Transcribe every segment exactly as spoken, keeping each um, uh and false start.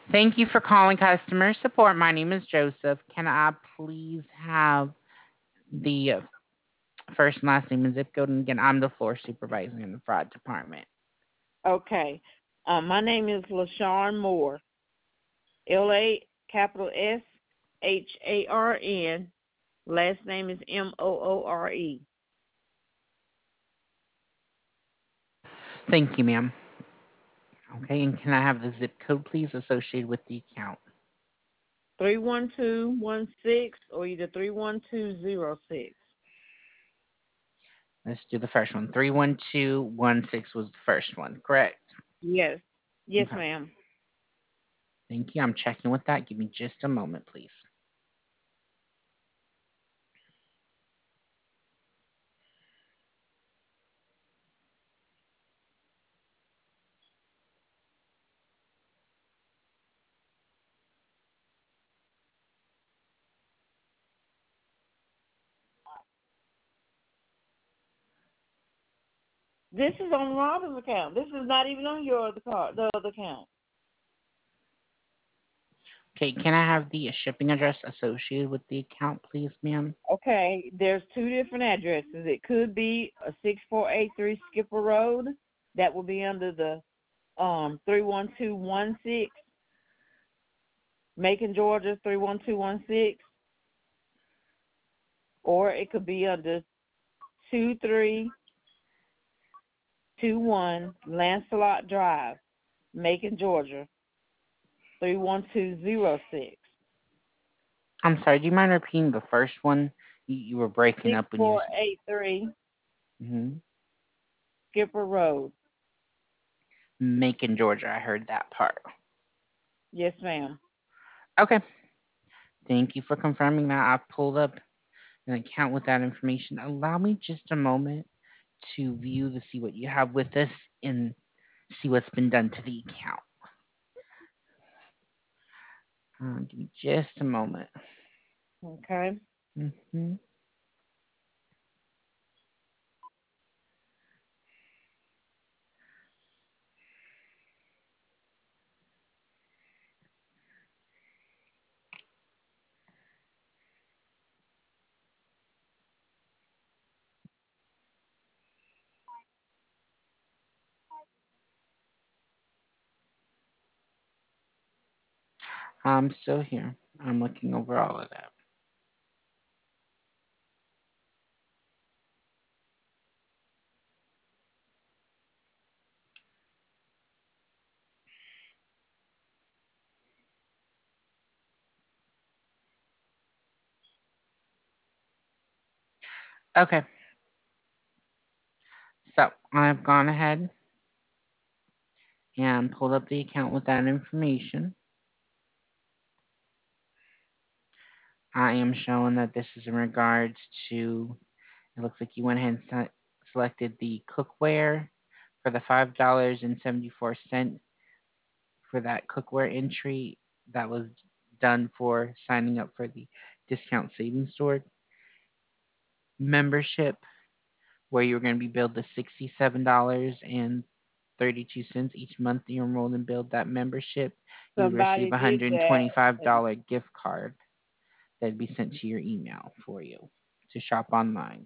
Thank you for calling customer support. My name is Joseph. Can I please have the first and last name and zip code? And again, I'm the floor supervisor in the fraud department. Okay. Um, my name is LaShawn Moore. L A capital S H A R N. Last name is M O O R E. Thank you, ma'am. Okay, and can I have the zip code, please, associated with the account? three one two one six or either three one two zero six. Let's do the first one. three one two one six was the first one, correct? Yes. Yes, Okay. ma'am. Thank you. I'm checking with that. Give me just a moment, please. This is on Robin's account. This is not even on your other card, the other account. Okay, can I have the shipping address associated with the account, please, ma'am? Okay, there's two different addresses. It could be a six four eight three Skipper Road. That will be under the um three one two one six. Macon, Georgia three one two one six. Or it could be under two three two one Lancelot Drive, Macon, Georgia three one two zero six. I'm sorry, do you mind repeating the first one? You, you were breaking Six up when you four was. eight three Mm-hmm. Skipper Road. Macon, Georgia. I heard that part. Yes, ma'am. Okay. Thank you for confirming that. I've pulled up an account with that information. Allow me just a moment to view to see what you have with us and see what's been done to the account. Uh, give me just a moment. Okay. Mm-hmm. I'm still here. I'm looking over all of that. Okay. So I've gone ahead and pulled up the account with that information. I am showing that this is in regards to, it looks like you went ahead and se- selected the cookware for the five dollars and seventy-four cents for that cookware entry that was done for signing up for the discount savings store membership, where you're going to be billed the sixty-seven dollars and thirty-two cents each month you enroll and build that membership. You would receive Somebody a did that. $125 And gift card that'd be sent to your email for you to shop online.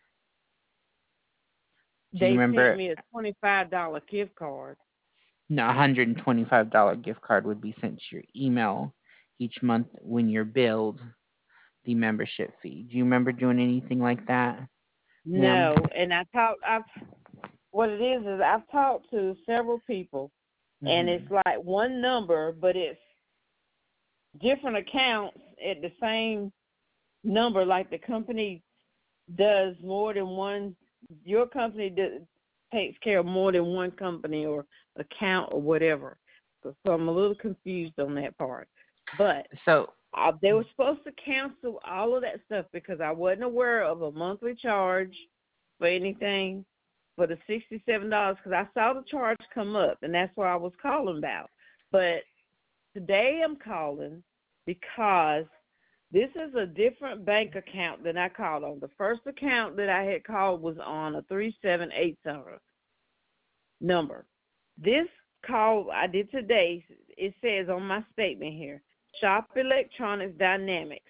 Do you they sent remember? me a twenty-five dollars gift card. No, a one hundred twenty-five dollars gift card would be sent to your email each month when you're billed the membership fee. Do you remember doing anything like that, ma'am? No, and I talked. I've what it is is I've talked to several people, and Hmm. it's like one number, but it's different accounts at the same number. Like the company does more than one. Your company does, takes care of more than one company or account or whatever. So, so I'm a little confused on that part. But So, uh, they were supposed to cancel all of that stuff because I wasn't aware of a monthly charge for anything for the sixty-seven dollars because I saw the charge come up, and that's what I was calling about. But today I'm calling because this is a different bank account than I called on. The first account that I had called was on a three seven eight zero number. This call I did today it says on my statement here, Shop Electronics Dynamics.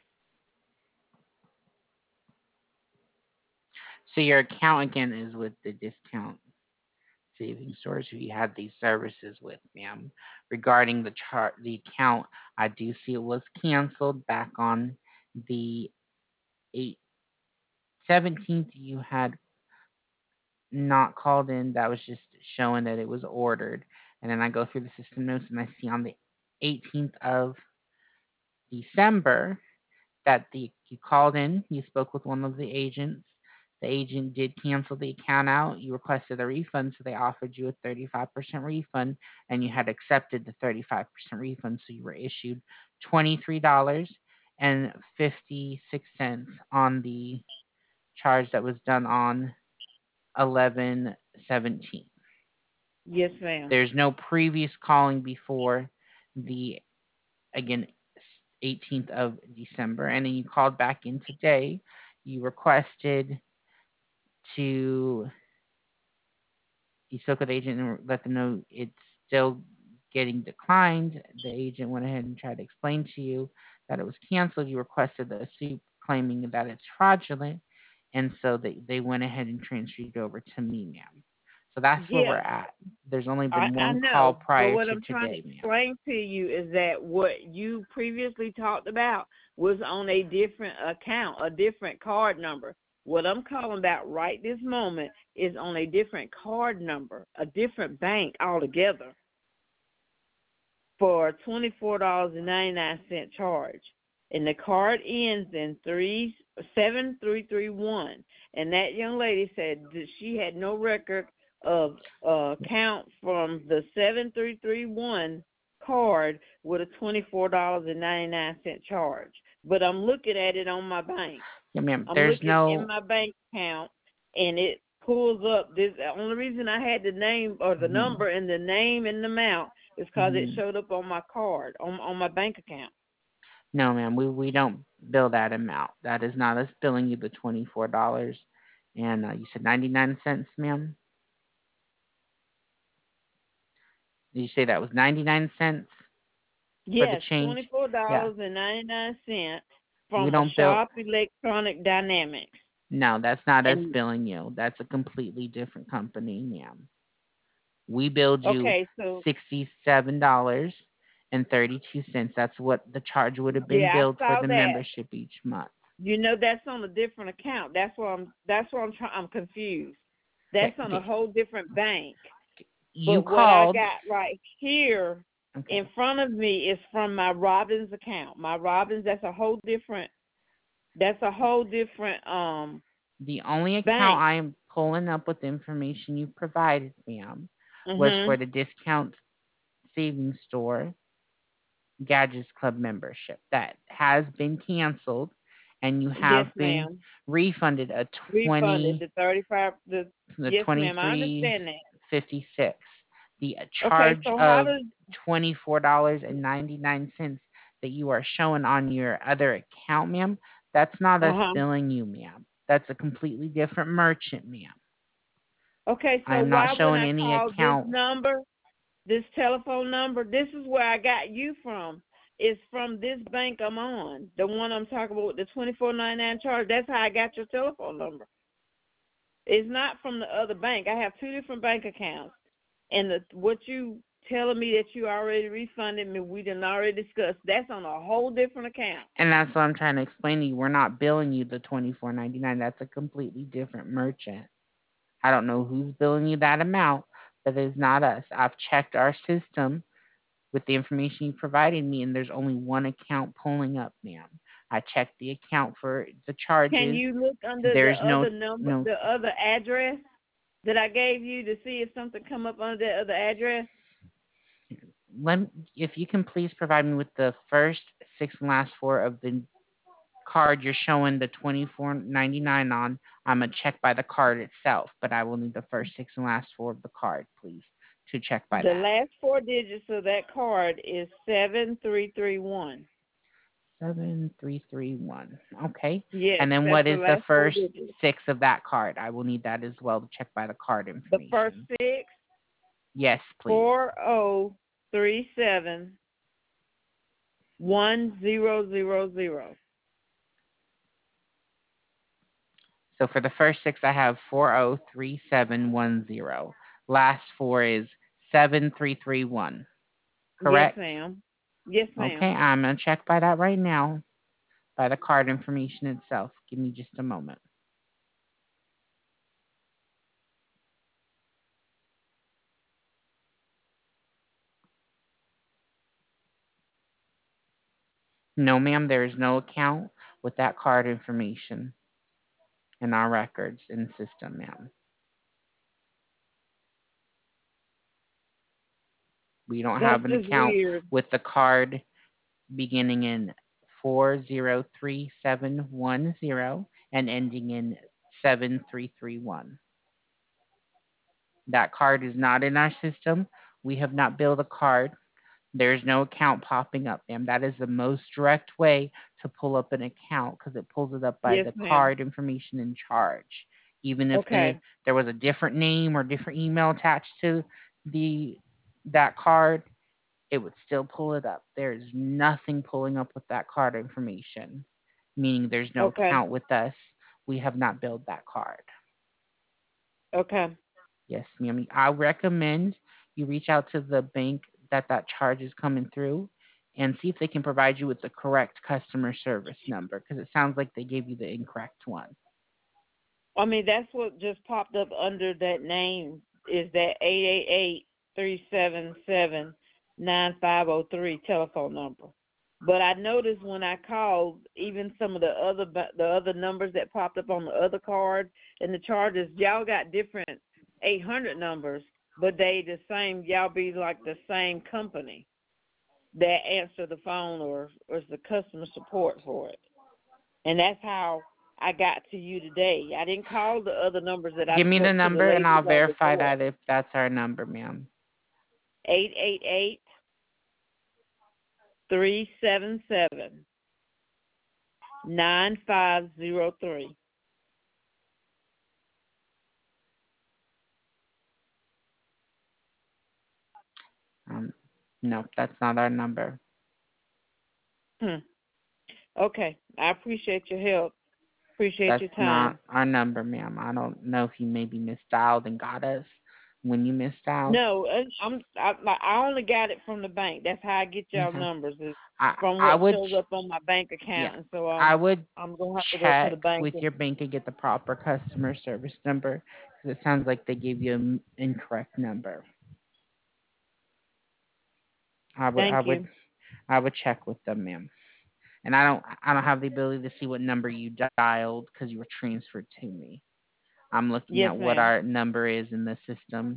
So your account again is with the discount savings stores who you had these services with, ma'am. Regarding the chart, the account, I do see it was canceled back on the eight seventeenth. You had not called in. That was just showing that it was ordered. And then I go through the system notes and I see on the eighteenth of December that the you called in, you spoke with one of the agents. The agent did cancel the account out. You requested a refund, so they offered you a thirty-five percent refund, and you had accepted the thirty-five percent refund, so you were issued twenty-three dollars and fifty-six cents on the charge that was done on eleven seventeen. Yes, ma'am. There's no previous calling before the, again, eighteenth of December, and then you called back in today. You requested to, you spoke with the agent and let them know it's still getting declined. The agent went ahead and tried to explain to you that it was canceled. You requested the suit claiming that it's fraudulent, and so they, they went ahead and transferred it over to me, ma'am. So that's where we're Yeah, at. There's only I, been I one call know, but prior what to I'm trying to today, ma'am. explain to you is that what you previously talked about was on a different account, a different card number. What I'm calling about right this moment is on a different card number, a different bank altogether, for a twenty-four dollars and ninety-nine cents charge. And the card ends in three seven three three one. And that young lady said that she had no record of uh, count from the seven three three one card with a twenty-four dollars and ninety-nine cents charge. But I'm looking at it on my bank. Yeah, ma'am. I'm There's looking in no. my bank account, and it pulls up this. The only reason I had the name or the Mhm. number and the name and the amount is because it Mhm. showed up on my card, on on my bank account. No, ma'am. We we don't bill that amount. That is not us billing you the twenty four dollars. And uh, you said ninety nine cents, ma'am. Did you say that was ninety nine cents for the Yes, change? twenty-four Yeah. dollars and ninety-nine cents We from a don't bill. Shop Electronic Dynamics. No, that's not us And billing you. That's a completely different company, ma'am. We billed you okay, so sixty seven dollars and thirty two cents. That's what the charge would have been yeah, billed I for saw the that. membership each month. You know, that's on a different account. That's why I'm. That's why I'm trying. I'm confused. Okay. That's on a Okay. whole different bank. You But what I called. got right here Okay. in front of me is from my Robbins account. My Robbins. That's a whole different. That's a whole different um The only account bank. I am pulling up with the information you provided, ma'am, was for Mhm. the discount savings store Gadgets Club membership that has been canceled, and you Yes, have been ma'am. refunded a Refunded twenty the thirty-five. The the yes, twenty ma'am. I three understand that. fifty six. The Okay, charge so how of does twenty four dollars and ninety nine cents that you are showing on your other account, ma'am, that's not uh us huh? billing you, ma'am. That's a completely different merchant, ma'am. Okay, I so am not why when showing I any call this account. number, this telephone number, this is where I got you from. It's from this bank I'm on, the one I'm talking about, the twenty four ninety nine charge. That's how I got your telephone number. It's not from the other bank. I have two different bank accounts, and the, what you telling me that you already refunded me, we didn't already discussed. That's on a whole different account. And that's what I'm trying to explain to you. We're not billing you the twenty four ninety nine. That's a completely different merchant. I don't know who's billing you that amount, but it's not us. I've checked our system with the information you provided me, and there's only one account pulling up, ma'am. I checked the account for the Can charges. you look under the There's no other number, no. the other address that I gave you to see if something come up under that other address? Let if you can please provide me with the first six and last four of the card you're showing the twenty four ninety nine on. I'm gonna check by the card itself, but I will need the first six and last four of the card, please, to check by The that. last four digits of that card is seven three three one. Seven three three one. Okay. Yes, And then that's what the is the last four first digits. six of that card? I will need that as well to check by the card The first information. six, Yes, please. four oh three seven. one zero zero zero. So for the first six, I have four zero three seven one zero. Last four is seven three three one. Yes, Correct? ma'am. Yes, Okay, ma'am. I'm going to check by that right now, by the card information itself. Give me just a moment. No, ma'am, there is no account with that card information in our records in the system, ma'am. We don't That's have an just account weird. with the card beginning in four zero three seven one zero and ending in seven three three one. That card is not in our system. We have not billed a card. There's no account popping up, ma'am. That is the most direct way to pull up an account because it pulls it up by Yes, the ma'am. card information in charge. Even if the Okay. there was a different name or different email attached to the that card, it would still pull it up. There's nothing pulling up with that card information, meaning there's no Okay. account with us. We have not billed that card. Okay. Yes, ma'am. I recommend you reach out to the bank that that charge is coming through and see if they can provide you with the correct customer service number because it sounds like they gave you the incorrect one. I mean, that's what just popped up under that name is that eight eight eight, three seven seven, nine five zero three telephone number. But I noticed when I called, even some of the other the other numbers that popped up on the other card and the charges, y'all got different eight hundred numbers, but they the same. Y'all be like the same company that answer the phone or or is the customer support for it, and that's how I got to you today. I didn't call the other numbers that I Give me the spoke to the number and ladies I'll on verify before. that if that's our number, ma'am. Eight eight eight three seven seven nine five zero three. Um, no, that's not our number. Hmm. Okay. I appreciate your help. Appreciate That's your not time. our number, ma'am. I don't know if you maybe misdialed and got us when you misdialed. No, and I'm I, like, I only got it from the bank. That's how I get y'all Okay. numbers is I from I what would shows up on my bank yeah. account, and so I um would I'm gonna have to go to the check bank with and your bank and get the proper customer service number because it sounds like they gave you an incorrect number. I would I thank would you. I would check with them, ma'am. And I don't I don't have the ability to see what number you dialed because you were transferred to me. I'm looking Yes, at what ma'am. our number is in the system,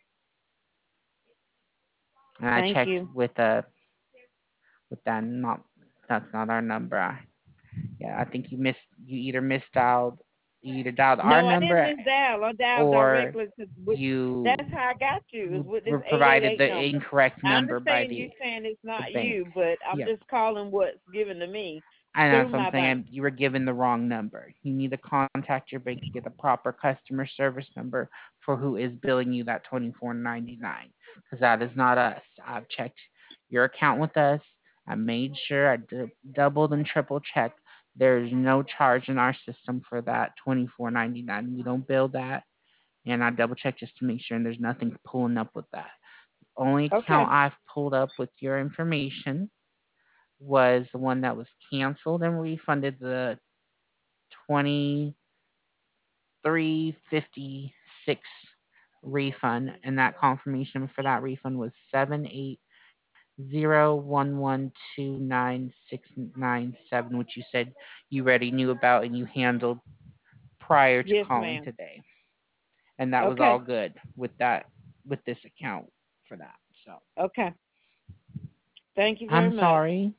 and I Thank checked you. with uh with that. Not that's not our number. I, yeah, I think you missed you either misdialed you either dialed our No, I didn't number miss dial. I dialed or directly to with. you That's how I got you. Is with this were eight eight provided eight the number. incorrect I number by understand the you saying it's the not bank. you, but I'm Yeah, just calling what's given to me and through that's what I'm my bank. saying. You were given the wrong number. You need to contact your bank to get the proper customer service number for who is billing you that twenty four ninety nine because that is not us. I've checked your account with us. I made sure I d- doubled and triple checked. There's no charge in our system for that twenty four ninety nine. We don't bill that, and I double checked just to make sure, and there's nothing pulling up with that. Only Okay. account I've pulled up with your information was the one that was canceled and refunded the twenty three fifty six refund, and that confirmation for that refund was seven eight zero one one two nine six nine seven, which you said you already knew about and you handled prior to Yes, calling ma'am. today, and that was all Okay. good with that with this account for that. So Okay. Thank you very I'm much. sorry.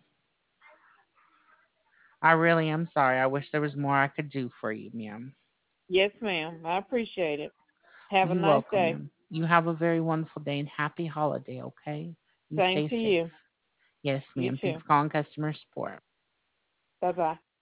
I really am sorry. I wish there was more I could do for you, ma'am. Yes, ma'am. I appreciate it. Have a You're nice welcome, day. ma'am. You have a very wonderful day and happy holiday, okay? You Same stay to safe. you. Yes, You ma'am. Thanks too. for calling customer support. Bye bye.